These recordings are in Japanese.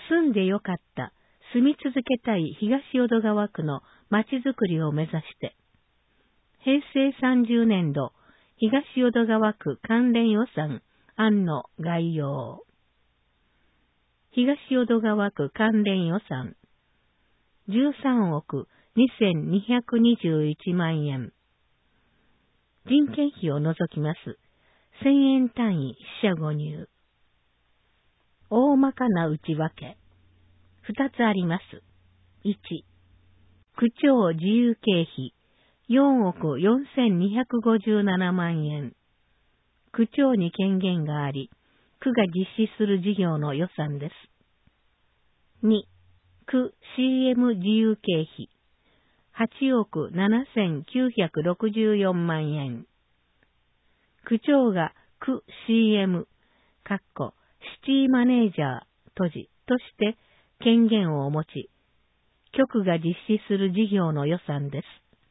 住んでよかった、住み続けたい東淀川区の町づくりを目指して、平成30年度東淀川区関連予算案の概要。東淀川区関連予算13億2221万円。人件費を除きます。1000円単位四捨五入。大まかな内訳。2つあります。1、区長自由経費4億4257万円。区長に権限があり、区が実施する事業の予算です。2、区 CM 自由経費8億7964万円。区長が区 CM、シティマネージャー、として権限を持ち、局が実施する事業の予算です。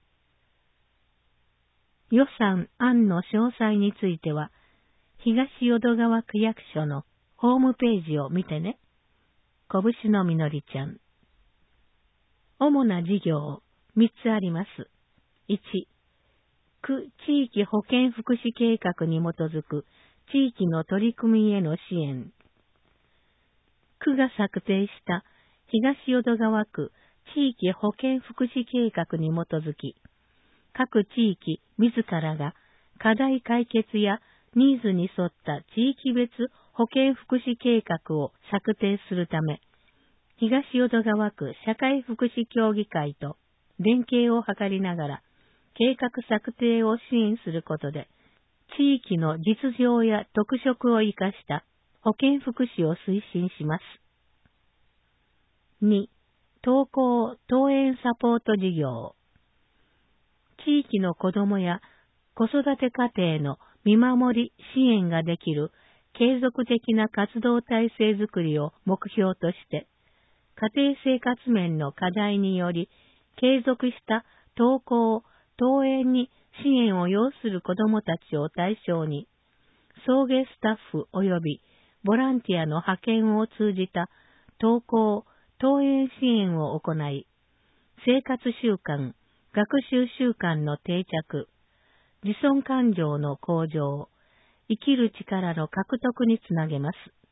予算案の詳細については、東淀川区役所のホームページを見てね。拳のみのりちゃん。主な事業3つあります。1、区地域保健福祉計画に基づく地域の取り組みへの支援。区が策定した東淀川区地域保健福祉計画に基づき、各地域自らが課題解決やニーズに沿った地域別保健福祉計画を策定するため、東淀川区社会福祉協議会と連携を図りながら、計画策定を支援することで、地域の実情や特色を生かした保健福祉を推進します。2、登校・登園サポート事業。地域の子どもや子育て家庭の見守り・支援ができる継続的な活動体制づくりを目標として、家庭生活面の課題により、継続した登校・登園に支援を要する子どもたちを対象に、送迎スタッフ及びボランティアの派遣を通じた登校・登園支援を行い、生活習慣、学習習慣の定着、自尊感情の向上、生きる力の獲得につなげます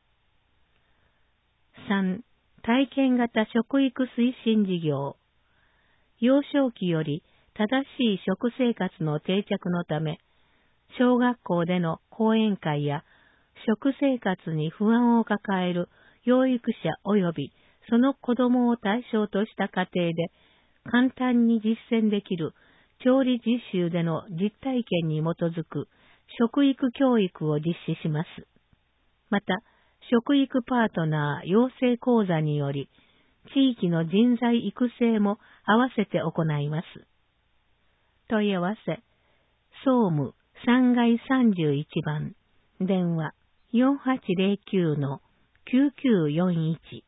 。3、体験型食育推進事業。幼少期より正しい食生活の定着のため、小学校での講演会や食生活に不安を抱える養育者及びその子供を対象とした家庭で簡単に実践できる調理実習での実体験に基づく食育教育を実施します。また、食育パートナー養成講座により、地域の人材育成も合わせて行います。問い合わせ、総務3階31番、電話4809-9941